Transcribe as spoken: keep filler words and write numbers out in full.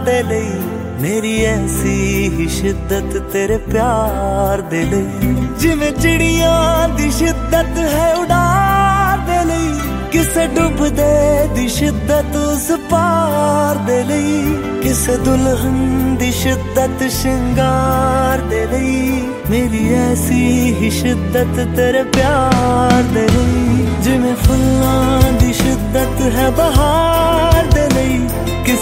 दे लई, मेरी ऐसी ही शिद्दत तेरे प्यार दे लई। जिवें चिड़ियां दी शिद्दत है उड़ार दे लई, किसे डुबदे दी शिद्दत उस पार दे लई, किसे दुल्हन दी शिद्दत श्रृंगार दे लई, मेरी ऐसी ही शिद्दत तेरे प्यार दे लई। जिवें फुल्लां दी शिद्दत है बहार दे लई,